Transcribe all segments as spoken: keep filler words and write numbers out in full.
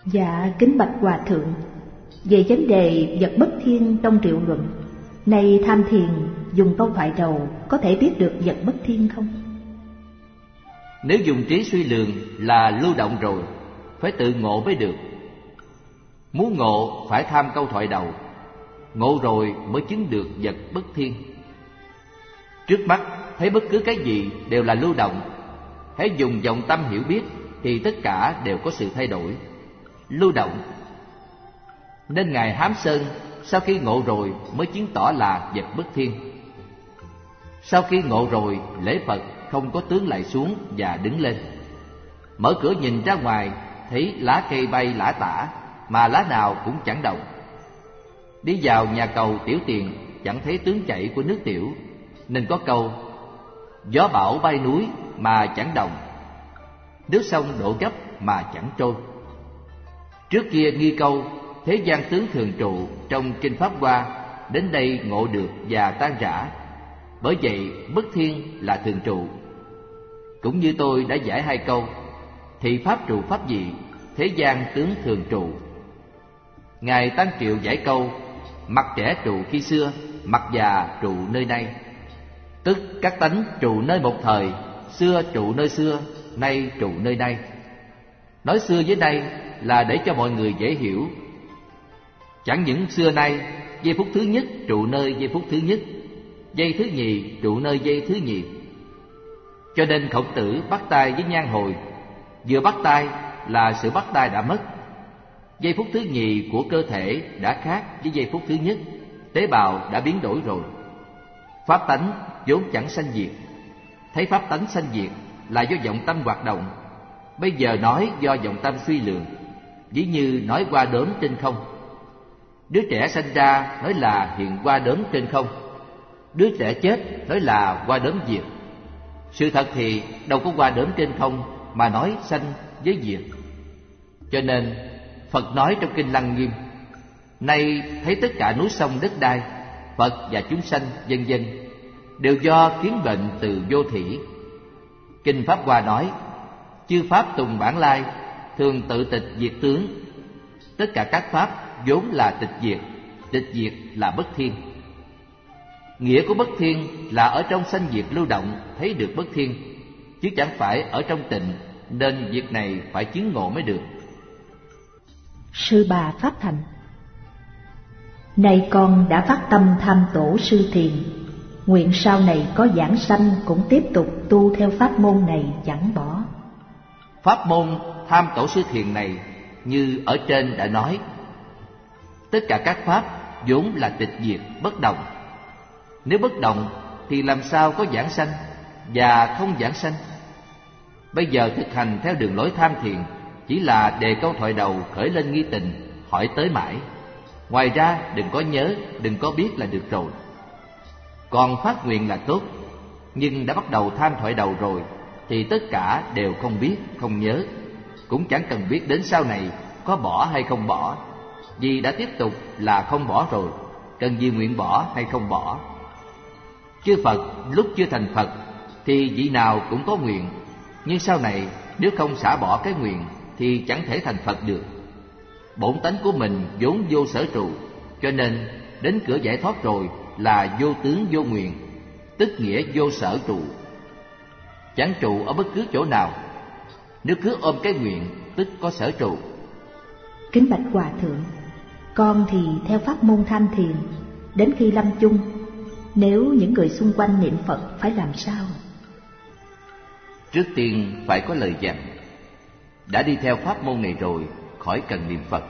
Dạ kính bạch hòa thượng, về vấn đề vật bất thiên trong Triệu Luận, nay tham thiền dùng câu thoại đầu có thể biết được vật bất thiên không? Nếu dùng trí suy lường là lưu động rồi, phải tự ngộ mới được. Muốn ngộ phải tham câu thoại đầu, ngộ rồi mới chứng được vật bất thiên. Trước mắt thấy bất cứ cái gì đều là lưu động, hãy dùng vọng tâm hiểu biết thì tất cả đều có sự thay đổi, lưu động. Nên Ngài Hám Sơn sau khi ngộ rồi mới chứng tỏ là vật bất thiên. Sau khi ngộ rồi, lễ Phật không có tướng lại xuống và đứng lên. Mở cửa nhìn ra ngoài, thấy lá cây bay lả tả, mà lá nào cũng chẳng động. Đi vào nhà cầu tiểu tiền, chẳng thấy tướng chảy của nước tiểu, nên có câu gió bão bay núi mà chẳng động, nước sông đổ gấp mà chẳng trôi. Trước kia nghi câu thế gian tướng thường trụ trong Kinh Pháp Hoa, đến đây ngộ được và tan rã. Bởi vậy bất thiên là thường trụ. Cũng như tôi đã giải hai câu, thị pháp trụ pháp gì, thế gian tướng thường trụ. Ngài Tăng Triệu giải câu mặt trẻ trụ khi xưa, mặt già trụ nơi nay. Tức các tánh trụ nơi một thời, xưa trụ nơi xưa, nay trụ nơi nay. Nói xưa với nay là để cho mọi người dễ hiểu. Chẳng những xưa nay, giây phút thứ nhất trụ nơi giây phút thứ nhất, giây thứ nhì trụ nơi giây thứ nhì. Cho nên Khổng Tử bắt tay với Nhan Hồi, vừa bắt tay là sự bắt tay đã mất. Giây phút thứ nhì của cơ thể đã khác với giây phút thứ nhất, tế bào đã biến đổi rồi. Pháp tánh vốn chẳng sanh diệt, thấy pháp tánh sanh diệt là do vọng tâm hoạt động. Bây giờ nói do vọng tâm suy lường, ví như nói qua đốm trên không. Đứa trẻ sanh ra nói là hiện qua đốm trên không, đứa trẻ chết nói là qua đốm diệt. Sự thật thì đâu có qua đốm trên không mà nói sanh với diệt. Cho nên Phật nói trong Kinh Lăng Nghiêm, nay thấy tất cả núi sông đất đai, Phật và chúng sanh vân vân đều do kiến bệnh từ vô thỉ. Kinh Pháp Hoa nói, chư pháp tùng bản lai, thường tự tịch diệt tướng. Tất cả các pháp vốn là tịch diệt, tịch diệt là bất thiên. Nghĩa của bất thiên là ở trong sanh diệt lưu động thấy được bất thiên, chứ chẳng phải ở trong tịnh, nên việc này phải chứng ngộ mới được. Sư bà Pháp Thành: Này con đã phát tâm tham tổ sư thiền, nguyện sau này có giảng sanh cũng tiếp tục tu theo pháp môn này chẳng bỏ. Pháp môn tham tổ sư thiền này như ở trên đã nói, tất cả các pháp vốn là tịch diệt bất động. Nếu bất động thì làm sao có giảng sanh và không giảng sanh? Bây giờ thực hành theo đường lối tham thiền chỉ là đề câu thoại đầu khởi lên nghi tình, hỏi tới mãi. Ngoài ra đừng có nhớ, đừng có biết là được rồi. Còn phát nguyện là tốt, nhưng đã bắt đầu tham thoại đầu rồi thì tất cả đều không biết, không nhớ, cũng chẳng cần biết đến sau này có bỏ hay không bỏ, vì đã tiếp tục là không bỏ rồi, cần gì nguyện bỏ hay không bỏ. Chư Phật lúc chưa thành Phật thì vị nào cũng có nguyện, nhưng sau này nếu không xả bỏ cái nguyện thì chẳng thể thành Phật được. Bổn tánh của mình vốn vô sở trụ, cho nên đến cửa giải thoát rồi là vô tướng vô nguyện, tức nghĩa vô sở trụ, chẳng trụ ở bất cứ chỗ nào. Nếu cứ ôm cái nguyện tức có sở trụ. Kính bạch Hòa Thượng, con thì theo pháp môn tham thiền, đến khi lâm chung, nếu những người xung quanh niệm Phật phải làm sao? Trước tiên phải có lời dặn, đã đi theo pháp môn này rồi khỏi cần niệm Phật.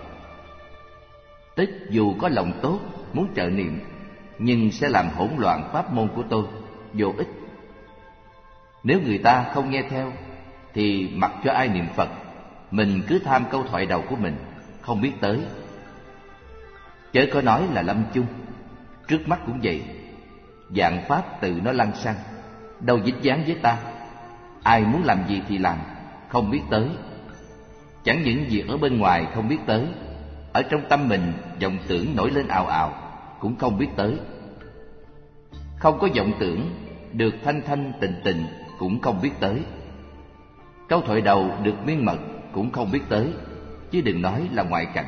Tức dù có lòng tốt muốn trợ niệm, nhưng sẽ làm hỗn loạn pháp môn của tôi, vô ích. Nếu người ta không nghe theo thì mặc cho ai niệm Phật, mình cứ tham câu thoại đầu của mình, không biết tới. Chớ có nói là lâm chung, trước mắt cũng vậy. Vạn pháp tự nó lăng xăng, đâu dính dáng với ta. Ai muốn làm gì thì làm, không biết tới. Chẳng những việc ở bên ngoài không biết tới, ở trong tâm mình vọng tưởng nổi lên ào ào, cũng không biết tới. Không có vọng tưởng, được thanh thanh tịnh tịnh cũng không biết tới. Câu thoại đầu được miên mật cũng không biết tới. chứ đừng nói là ngoại cảnh.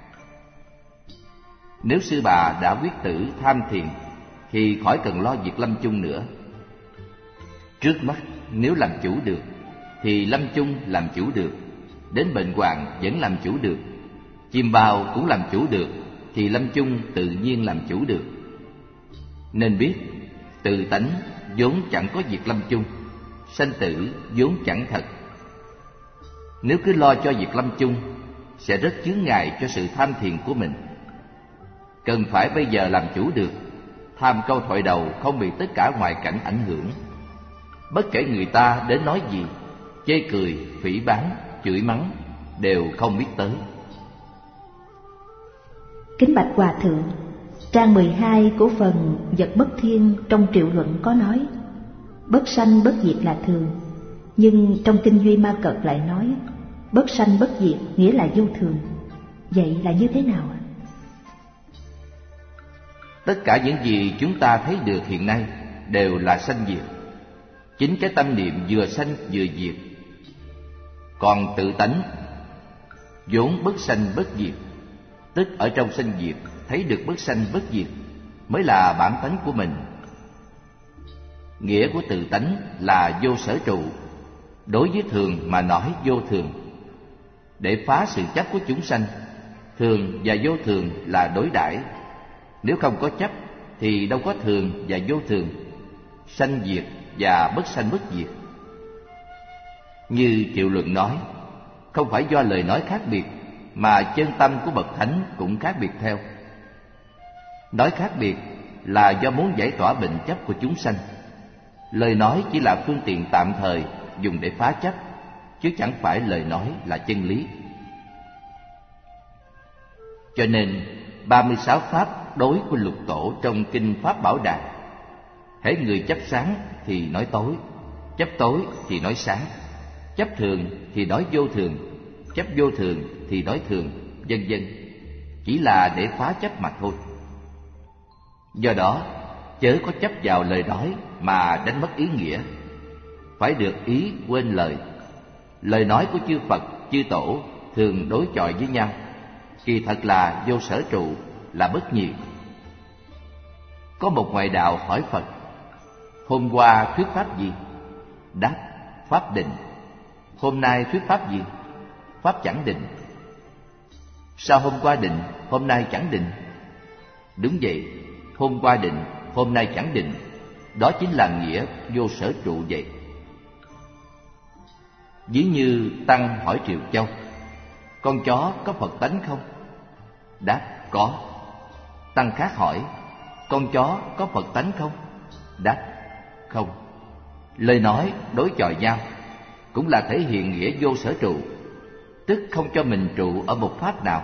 Nếu sư bà đã quyết tử tham thiền thì khỏi cần lo việc lâm chung nữa. Trước mắt nếu làm chủ được thì lâm chung làm chủ được, đến bệnh hoạn vẫn làm chủ được, chim bao cũng làm chủ được, thì lâm chung tự nhiên làm chủ được. Nên biết tự tánh vốn chẳng có việc lâm chung, sanh tử vốn chẳng thật. Nếu cứ lo cho việc lâm chung sẽ rất chướng ngại cho sự tham thiền của mình. Cần phải bây giờ làm chủ được, tham câu thoại đầu không bị tất cả ngoại cảnh ảnh hưởng. Bất kể người ta đến nói gì, chê cười, phỉ báng, chửi mắng đều không biết tới. Kính bạch Hòa Thượng, trang mười hai của phần Vật Bất Thiên trong Triệu Luận có nói bất sanh bất diệt là thường, nhưng trong Kinh Duy Ma Cật lại nói bất sanh bất diệt nghĩa là vô thường. Vậy là như thế nào ạ? Tất cả những gì chúng ta thấy được hiện nay đều là sanh diệt. Chính cái tâm niệm vừa sanh vừa diệt. Còn tự tánh vốn bất sanh bất diệt, tức ở trong sanh diệt thấy được bất sanh bất diệt mới là bản tánh của mình. Nghĩa của tự tánh là vô sở trụ, đối với thường mà nói vô thường. Để phá sự chấp của chúng sanh, thường và vô thường là đối đãi. Nếu không có chấp thì đâu có thường và vô thường, sanh diệt và bất sanh bất diệt. Như Triệu Luận nói, không phải do lời nói khác biệt mà chân tâm của bậc thánh cũng khác biệt theo. Nói khác biệt là do muốn giải tỏa bệnh chấp của chúng sanh. Lời nói chỉ là phương tiện tạm thời dùng để phá chấp, chứ chẳng phải lời nói là chân lý. Cho nên ba mươi sáu pháp đối của Lục Tổ trong Kinh Pháp Bảo Đà, hễ người chấp sáng thì nói tối, chấp tối thì nói sáng, chấp thường thì nói vô thường, chấp vô thường thì nói thường, vân vân, chỉ là để phá chấp mà thôi. Do đó, chớ có chấp vào lời nói mà đánh mất ý nghĩa. Phải được ý quên lời. Lời nói của chư Phật, chư Tổ thường đối chọi với nhau, kỳ thật là vô sở trụ, là bất nhị. Có một ngoại đạo hỏi Phật: hôm qua thuyết pháp gì? Đáp: pháp định. Hôm nay thuyết pháp gì? Pháp chẳng định. Sao hôm qua định, hôm nay chẳng định? Đúng vậy, hôm qua định, hôm nay chẳng định. Đó chính là nghĩa vô sở trụ vậy. Ví như Tăng hỏi Triệu Châu: con chó có Phật tánh không? Đáp: có. Tăng khác hỏi: con chó có Phật tánh không? Đáp: không. Lời nói đối chọi nhau cũng là thể hiện nghĩa vô sở trụ, tức không cho mình trụ ở một pháp nào.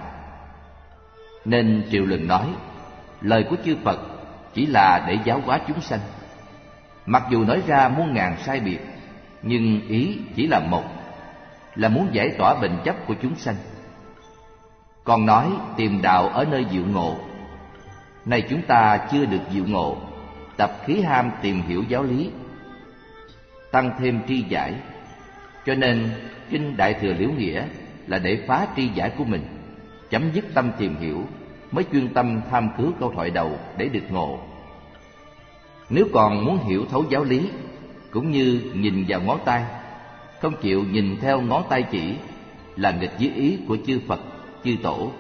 Nên Triệu Luận nói, lời của chư Phật chỉ là để giáo hóa chúng sanh. Mặc dù nói ra muôn ngàn sai biệt, nhưng ý chỉ là một, là muốn giải tỏa bệnh chấp của chúng sanh. Còn nói tìm đạo ở nơi diệu ngộ. Nay chúng ta chưa được diệu ngộ, tập khí ham tìm hiểu giáo lý, tăng thêm tri giải. Cho nên Kinh Đại Thừa Liễu Nghĩa là để phá tri giải của mình, chấm dứt tâm tìm hiểu, mới chuyên tâm tham cứu câu thoại đầu để được ngộ. Nếu còn muốn hiểu thấu giáo lý, cũng như nhìn vào ngón tay, không chịu nhìn theo ngón tay chỉ, là nghịch với ý của chư Phật, chư Tổ.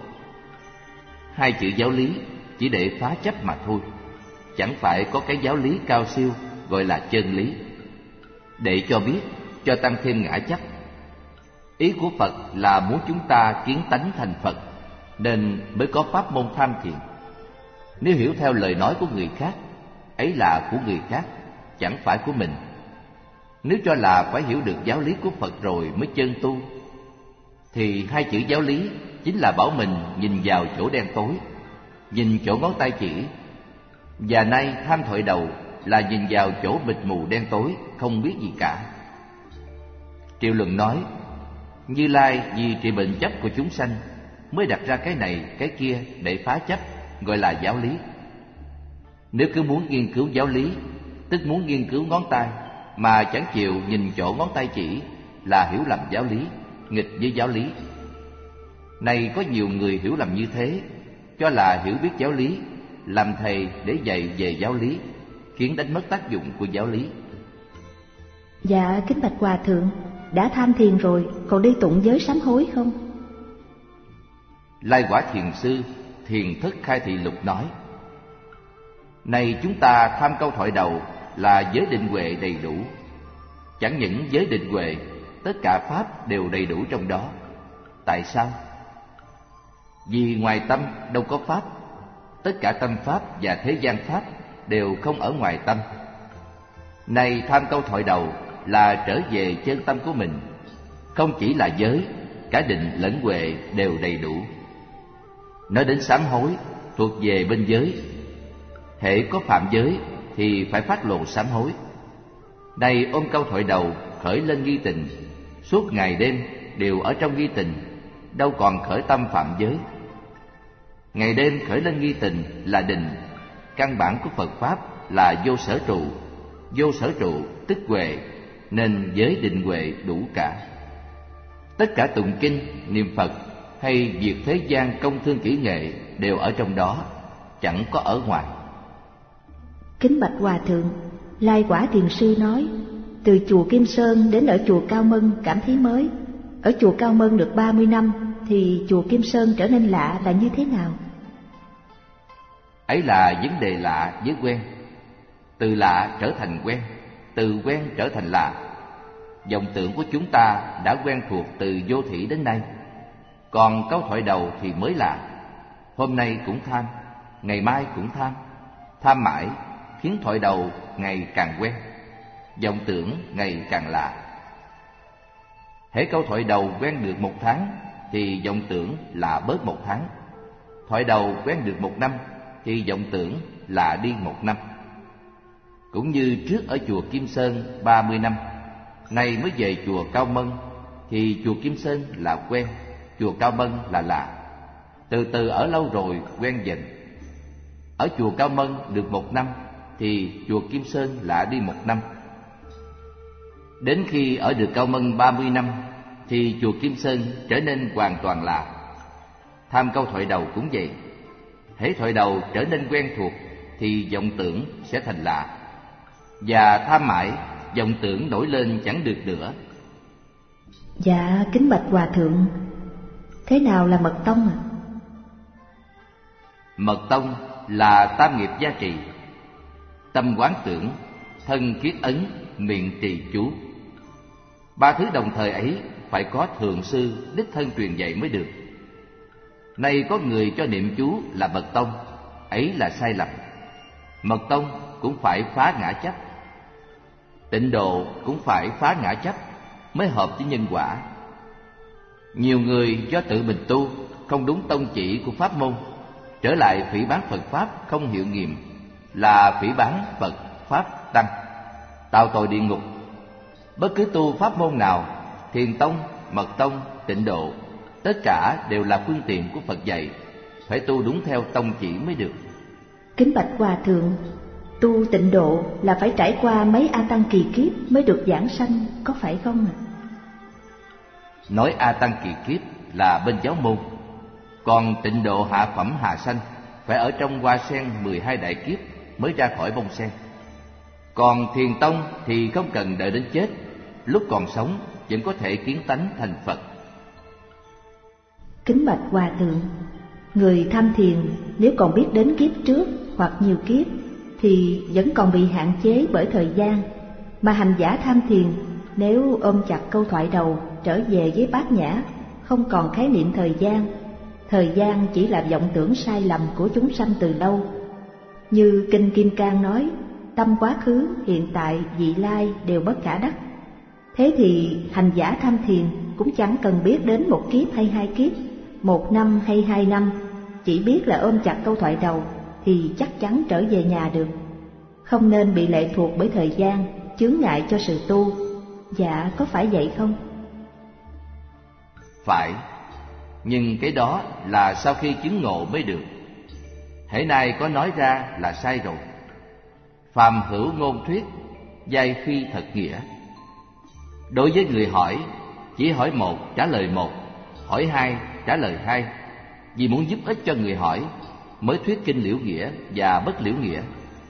Hai chữ giáo lý chỉ để phá chấp mà thôi, chẳng phải có cái giáo lý cao siêu gọi là chân lý, để cho biết, cho tăng thêm ngã chấp. Ý của Phật là muốn chúng ta kiến tánh thành Phật, nên mới có pháp môn tham thiền. Nếu hiểu theo lời nói của người khác, ấy là của người khác, chẳng phải của mình. Nếu cho là phải hiểu được giáo lý của Phật rồi mới chân tu, thì hai chữ giáo lý chính là bảo mình nhìn vào chỗ đen tối, nhìn chỗ ngón tay chỉ. Và nay tham thoại đầu là nhìn vào chỗ mịt mù đen tối, không biết gì cả. Triệu Luận nói, Như Lai vì trị bệnh chấp của chúng sanh mới đặt ra cái này cái kia để phá chấp, gọi là giáo lý. Nếu cứ muốn nghiên cứu giáo lý, tức muốn nghiên cứu ngón tay, mà chẳng chịu nhìn chỗ ngón tay chỉ, là hiểu lầm giáo lý, nghịch với giáo lý. Nay có nhiều người hiểu lầm như thế, cho là hiểu biết giáo lý, làm thầy để dạy về giáo lý, khiến đánh mất tác dụng của giáo lý. Dạ kính bạch hòa thượng, đã tham thiền rồi còn đi tụng giới sám hối không? Lai Quả Thiền Sư Thiền Thức Khai Thị Lục nói: Này chúng ta tham câu thoại đầu là giới định huệ đầy đủ. Chẳng những giới định huệ, tất cả pháp đều đầy đủ trong đó. Tại sao? Vì ngoài tâm đâu có pháp. Tất cả tâm pháp và thế gian pháp đều không ở ngoài tâm. Này tham câu thoại đầu là trở về chân tâm của mình. Không chỉ là giới, cả định lẫn huệ đều đầy đủ. Nói đến sám hối thuộc về bên giới. Hễ có phạm giới thì phải phát lộ sám hối. Này ôm câu thoại đầu khởi lên nghi tình, suốt ngày đêm đều ở trong nghi tình, đâu còn khởi tâm phạm giới. Ngày đêm khởi lên nghi tình là định. Căn bản của Phật Pháp là vô sở trụ. Vô sở trụ tức huệ, nên giới định huệ đủ cả. Tất cả tụng kinh, niệm Phật hay việc thế gian công thương kỹ nghệ đều ở trong đó, chẳng có ở ngoài. Kính bạch hòa thượng, Lai Quả Thiền Sư nói, từ chùa Kim Sơn đến ở chùa Cao Mân cảm thấy mới. Ở chùa Cao Mân được ba mươi năm thì chùa Kim Sơn trở nên lạ là như thế nào? Ấy là vấn đề lạ với quen. Từ lạ trở thành quen, từ quen trở thành lạ. Vọng tưởng của chúng ta đã quen thuộc từ vô thủy đến nay. Còn câu thoại đầu thì mới lạ. Hôm nay cũng tham, ngày mai cũng tham. Tham mãi khiến thoại đầu ngày càng quen, vọng tưởng ngày càng lạ. Hễ câu thoại đầu quen được một tháng thì vọng tưởng lạ bớt một tháng. Thoại đầu quen được một năm thì vọng tưởng lạ đi một năm. Cũng như trước ở chùa Kim Sơn ba mươi năm, nay mới về chùa Cao Mân thì chùa Kim Sơn là quen, chùa Cao Mân là lạ. Từ từ ở lâu rồi quen dần. Ở chùa Cao Mân được một năm thì chùa Kim Sơn lạ đi một năm. Đến khi ở được Cao Mân ba mươi năm thì chùa Kim Sơn trở nên hoàn toàn lạ. Tham câu thoại đầu cũng vậy. Hễ thoại đầu trở nên quen thuộc thì vọng tưởng sẽ thành lạ. Và tham mãi, vọng tưởng nổi lên chẳng được nữa. Dạ kính bạch hòa thượng, thế nào là mật tông ạ? À? Mật tông là tam nghiệp gia trì. Tâm quán tưởng, thân kiết ấn, miệng trì chú. Ba thứ đồng thời ấy phải có thượng sư đích thân truyền dạy mới được. Nay có người cho niệm chú là mật tông, ấy là sai lầm. Mật tông cũng phải phá ngã chấp. Tịnh độ cũng phải phá ngã chấp mới hợp với nhân quả. Nhiều người do tự mình tu không đúng tông chỉ của pháp môn, trở lại phỉ báng Phật Pháp không hiệu nghiệm, là phỉ báng Phật Pháp Tăng, tạo tội địa ngục. Bất cứ tu pháp môn nào, Thiền tông, Mật tông, Tịnh độ, tất cả đều là phương tiện của Phật dạy, phải tu đúng theo tông chỉ mới được. Kính bạch hòa thượng, tu Tịnh độ là phải trải qua mấy A Tăng kỳ kiếp mới được giảng sanh, có phải không ạ? À? Nói A Tăng kỳ kiếp là bên giáo môn, còn Tịnh độ hạ phẩm hạ sanh phải ở trong hoa sen mười hai đại kiếp mới ra khỏi bông sen. Còn Thiền tông thì không cần đợi đến chết, lúc còn sống vẫn có thể kiến tánh thành Phật. Kính bạch hòa thượng, người tham thiền nếu còn biết đến kiếp trước hoặc nhiều kiếp thì vẫn còn bị hạn chế bởi thời gian. Mà hành giả tham thiền nếu ôm chặt câu thoại đầu trở về với bát nhã, không còn khái niệm thời gian. Thời gian chỉ là vọng tưởng sai lầm của chúng sanh từ lâu. Như Kinh Kim Cang nói, tâm quá khứ, hiện tại, vị lai đều bất khả đắc. Thế thì hành giả tham thiền cũng chẳng cần biết đến một kiếp hay hai kiếp, một năm hay hai năm, chỉ biết là ôm chặt câu thoại đầu thì chắc chắn trở về nhà được. Không nên bị lệ thuộc bởi thời gian, chướng ngại cho sự tu. Dạ có phải vậy không? Phải, nhưng cái đó là sau khi chứng ngộ mới được. Hễ nay có nói ra là sai rồi. Phàm hữu ngôn thuyết, giai phi thật nghĩa. Đối với người hỏi, chỉ hỏi một trả lời một, hỏi hai, trả lời hai, vì muốn giúp ích cho người hỏi mới thuyết kinh liễu nghĩa và bất liễu nghĩa.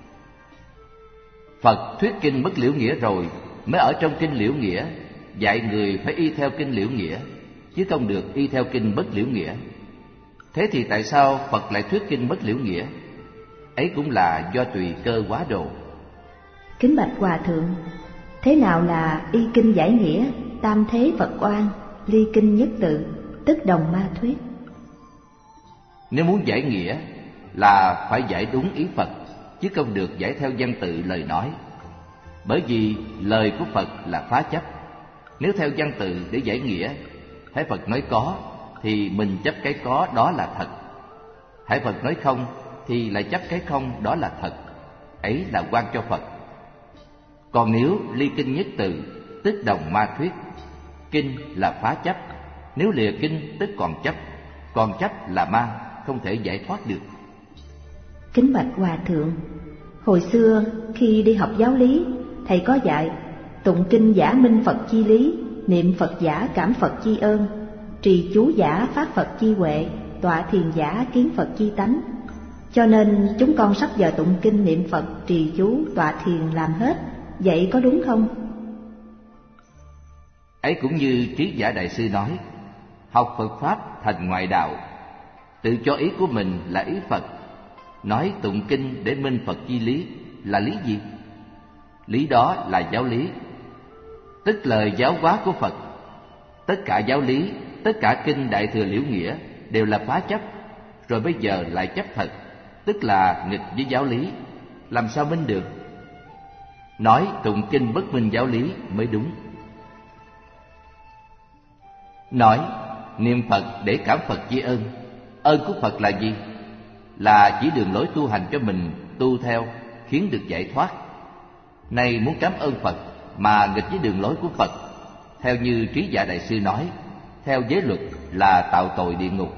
Phật thuyết kinh bất liễu nghĩa rồi mới ở trong kinh liễu nghĩa dạy người phải y theo kinh liễu nghĩa, chứ không được y theo kinh bất liễu nghĩa. Thế thì tại sao Phật lại thuyết kinh bất liễu nghĩa? Ấy cũng là do tùy cơ quá độ. Kính bạch Hòa Thượng, thế nào là y kinh giải nghĩa, tam thế Phật oan, ly kinh nhất tự, tức đồng ma thuyết? Nếu muốn giải nghĩa là phải giải đúng ý Phật, chứ không được giải theo văn tự lời nói. Bởi vì lời của Phật là phá chấp. Nếu theo văn tự để giải nghĩa, hễ Phật nói có thì mình chấp cái có đó là thật, hễ Phật nói không thì lại chấp cái không đó là thật. Ấy là oan cho Phật. Còn nếu ly kinh nhất từ, tức đồng ma thuyết. Kinh là phá chấp, nếu lìa kinh tức còn chấp, còn chấp là ma, không thể giải thoát được. Kính bạch Hòa Thượng, hồi xưa khi đi học giáo lý, thầy có dạy tụng kinh giả minh Phật chi lý, niệm Phật giả cảm Phật chi ơn, trì chú giả phát Phật chi huệ, tọa thiền giả kiến Phật chi tánh. Cho nên chúng con sắp giờ tụng kinh niệm Phật, trì chú, tọa thiền làm hết. Vậy có đúng không? Ấy cũng như Trí Giả Đại Sư nói, học Phật Pháp thành ngoại đạo, tự cho ý của mình là ý Phật. Nói tụng kinh để minh Phật chi lý là lý gì? Lý đó là giáo lý, tức lời giáo hóa của Phật. Tất cả giáo lý, tất cả kinh Đại Thừa Liễu Nghĩa đều là phá chấp, rồi bây giờ lại chấp thật, tức là nghịch với giáo lý, làm sao minh được? Nói tụng kinh bất minh giáo lý mới đúng. Nói niệm Phật để cảm Phật chi ơn, ơn của Phật là gì? Là chỉ đường lối tu hành cho mình tu theo, khiến được giải thoát. Này muốn cảm ơn Phật mà nghịch với đường lối của Phật, theo như Trí Giả Đại Sư nói, theo giới luật là tạo tội địa ngục.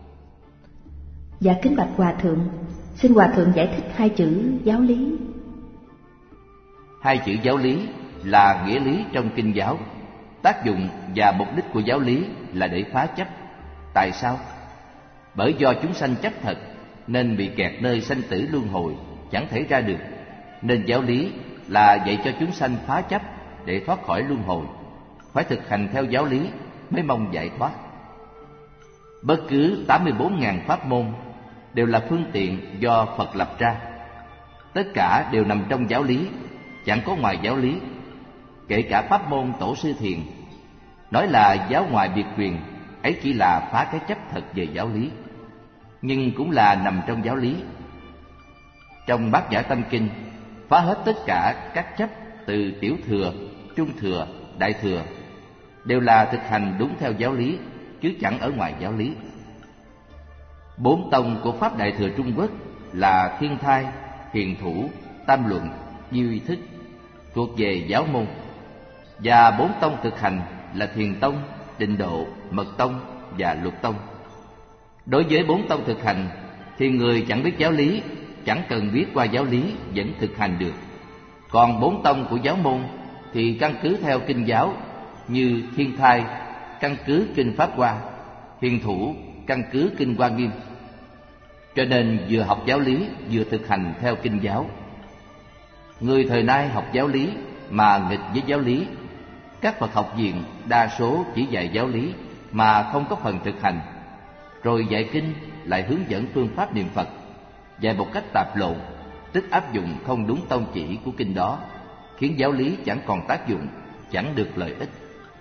Dạ kính bạch Hòa Thượng, xin Hòa Thượng giải thích hai chữ giáo lý. Hai chữ giáo lý là nghĩa lý trong kinh giáo. Tác dụng và mục đích của giáo lý là để phá chấp. Tại sao? Bởi do chúng sanh chấp thật nên bị kẹt nơi sanh tử luân hồi, chẳng thể ra được. Nên giáo lý là dạy cho chúng sanh phá chấp để thoát khỏi luân hồi. Phải thực hành theo giáo lý mới mong giải thoát. Bất cứ tám mươi bốn nghìn pháp môn đều là phương tiện do Phật lập ra. Tất cả đều nằm trong giáo lý, chẳng có ngoài giáo lý. Kể cả pháp môn Tổ Sư Thiền, nói là giáo ngoại biệt truyền, ấy chỉ là phá cái chấp thật về giáo lý, nhưng cũng là nằm trong giáo lý. Trong Bát Nhã Tâm Kinh phá hết tất cả các chấp từ tiểu thừa, trung thừa, đại thừa, đều là thực hành đúng theo giáo lý, chứ chẳng ở ngoài giáo lý. Bốn tông của Pháp Đại Thừa Trung Quốc là Thiên Thai, Hiền Thủ, Tam Luận, Diêu Y Thức, thuộc về giáo môn. Và bốn tông thực hành là Thiền Tông, Tịnh Độ, Mật Tông và Luật Tông. Đối với bốn tông thực hành thì người chẳng biết giáo lý, chẳng cần biết qua giáo lý vẫn thực hành được. Còn bốn tông của giáo môn thì căn cứ theo kinh giáo, như Thiên Thai căn cứ kinh Pháp Hoa, Hiền Thủ căn cứ kinh Hoa Nghiêm. Cho nên vừa học giáo lý vừa thực hành theo kinh giáo. Người thời nay học giáo lý mà nghịch với giáo lý. Các Phật học viện đa số chỉ dạy giáo lý mà không có phần thực hành, rồi dạy kinh lại hướng dẫn phương pháp niệm Phật, dạy một cách tạp lộn, tức áp dụng không đúng tông chỉ của kinh đó, khiến giáo lý chẳng còn tác dụng, chẳng được lợi ích.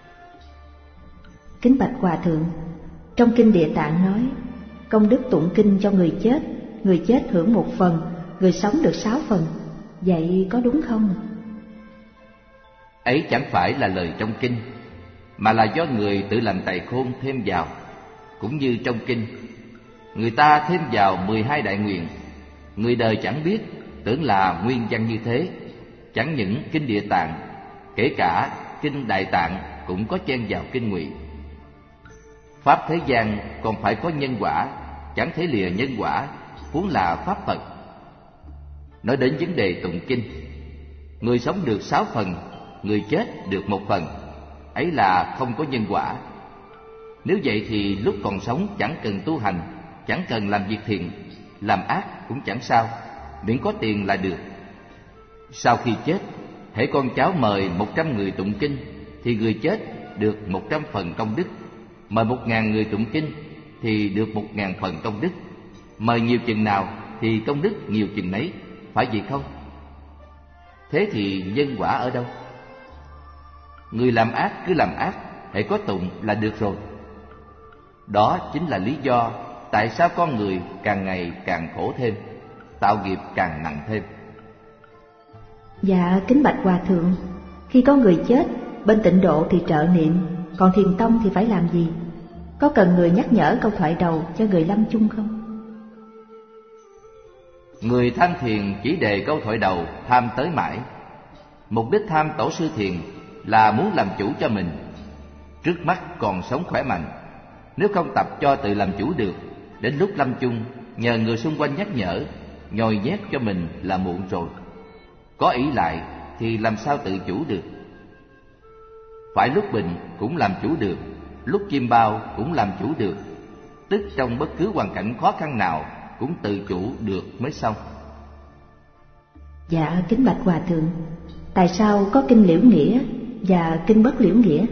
Kính bạch Hòa Thượng, trong kinh Địa Tạng nói công đức tụng kinh cho người chết, người chết hưởng một phần, người sống được sáu phần. Vậy có đúng không? Ấy chẳng phải là lời trong kinh, mà là do người tự làm tày khôn thêm vào. Cũng như trong kinh, người ta thêm vào mười hai đại nguyện. Người đời chẳng biết, tưởng là nguyên văn như thế. Chẳng những kinh Địa Tạng, kể cả kinh Đại Tạng cũng có chen vào kinh Ngụy. Pháp thế gian còn phải có nhân quả, chẳng thể lìa nhân quả, huống là pháp Phật. Nói đến vấn đề tụng kinh, người sống được sáu phần, người chết được một phần, ấy là không có nhân quả. Nếu vậy thì lúc còn sống chẳng cần tu hành, chẳng cần làm việc thiện, làm ác cũng chẳng sao, miễn có tiền là được. Sau khi chết, hễ con cháu mời một trăm người tụng kinh thì người chết được một trăm phần công đức, mời một ngàn người tụng kinh thì được một ngàn phần công đức, mời nhiều chừng nào thì công đức nhiều chừng nấy, phải vậy không? Thế thì nhân quả ở đâu? Người làm ác cứ làm ác, hễ có tụng là được rồi. Đó chính là lý do tại sao con người càng ngày càng khổ thêm, tạo nghiệp càng nặng thêm. Dạ kính bạch hòa thượng, khi có người chết, bên Tịnh Độ thì trợ niệm, còn Thiền Tông thì phải làm gì? Có cần người nhắc nhở câu thoại đầu cho người lâm chung không? Người tham thiền chỉ đề câu thoại đầu tham tới mãi. Mục đích tham tổ sư thiền là muốn làm chủ cho mình. Trước mắt còn sống khỏe mạnh, nếu không tập cho tự làm chủ được, đến lúc lâm chung nhờ người xung quanh nhắc nhở, nhồi nhét cho mình là muộn rồi. Có ý lại thì làm sao tự chủ được? Phải lúc bệnh cũng làm chủ được, lúc chim bao cũng làm chủ được, tức trong bất cứ hoàn cảnh khó khăn nào cũng tự chủ được mới xong. Dạ kính bạch hòa thượng, tại sao có kinh liễu nghĩa và kinh bất liễu nghĩa?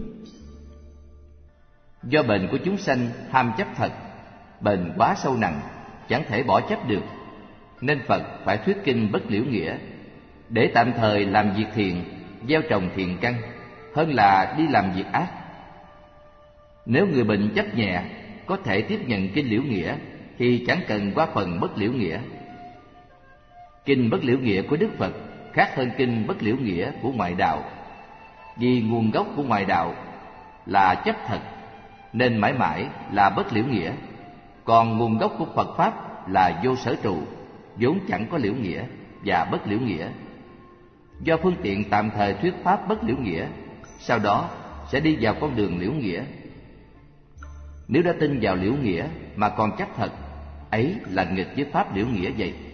Do bệnh của chúng sanh ham chấp thật, bệnh quá sâu nặng, chẳng thể bỏ chấp được, nên Phật phải thuyết kinh bất liễu nghĩa, để tạm thời làm việc thiện, gieo trồng thiện căn, hơn là đi làm việc ác. Nếu người bệnh chấp nhẹ, có thể tiếp nhận kinh liễu nghĩa, thì chẳng cần qua phần bất liễu nghĩa. Kinh bất liễu nghĩa của Đức Phật khác hơn kinh bất liễu nghĩa của ngoại đạo, vì nguồn gốc của ngoại đạo là chấp thật, nên mãi mãi là bất liễu nghĩa. Còn nguồn gốc của Phật Pháp là vô sở trụ, vốn chẳng có liễu nghĩa và bất liễu nghĩa. Do phương tiện tạm thời thuyết Pháp bất liễu nghĩa, sau đó sẽ đi vào con đường liễu nghĩa. Nếu đã tin vào liễu nghĩa mà còn chấp thật, ấy là nghịch với Pháp liễu nghĩa vậy.